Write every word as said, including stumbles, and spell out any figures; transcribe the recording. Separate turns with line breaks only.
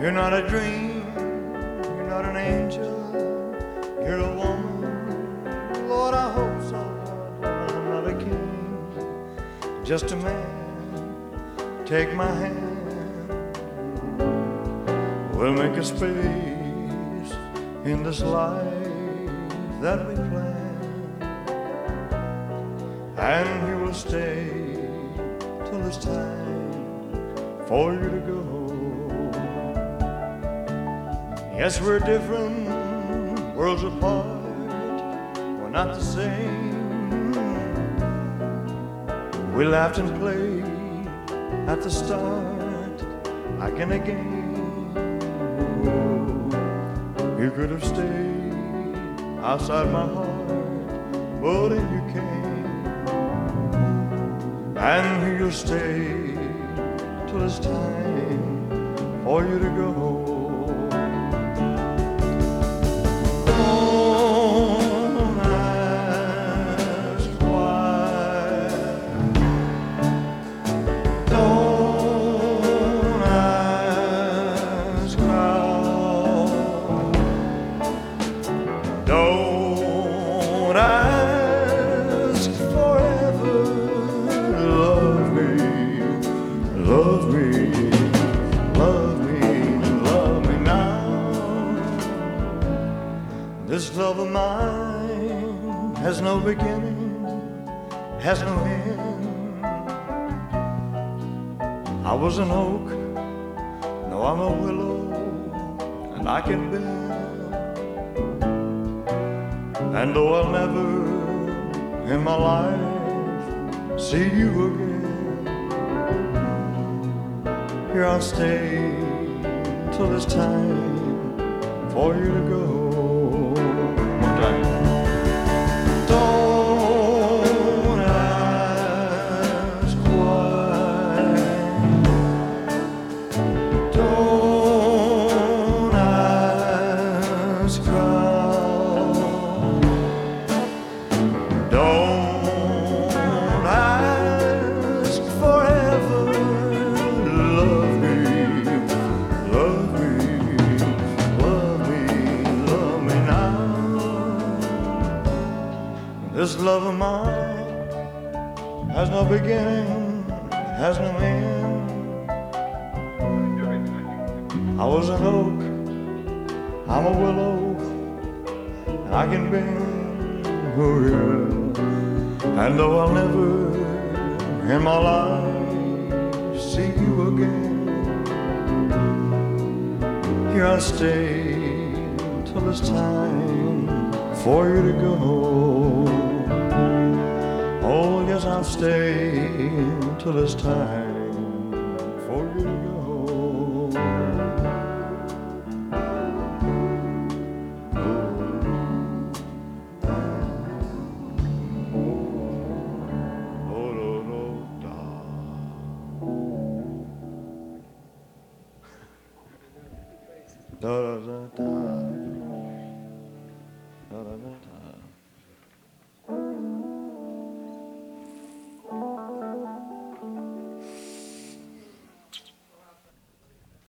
You're not a dream, you're not an angel, you're a woman. Lord, I hope so. I'm not a king, just a man. Take my hand, we'll make a space in this life that we planned, and you will stay till it's time for you to go. Yes, we're different, worlds apart, we're not the same. We laughed and played at the start, like in a game. You could have stayed outside my heart, but then you came, and you'll stay till it's time for you to go. Don't ask forever. Love me, love me, love me, love me now. This love of mine has no beginning, has no end. I was an oak, now I'm a willow, and I can bend. And though I'll never in my life see you again, here I'll stay till it's time for you to go. One time. Don't ask why. Don't ask how. Don't ask forever. Love me, love me, love me, love me now. This love of mine has no beginning, has no end. I was an oak, I'm a willow, and I can bend. Oh yeah. And though I'll never in my life see you again, here I'll stay till it's time for you to go. Oh yes, I'll stay till it's time for you to go. Da da da da da da da.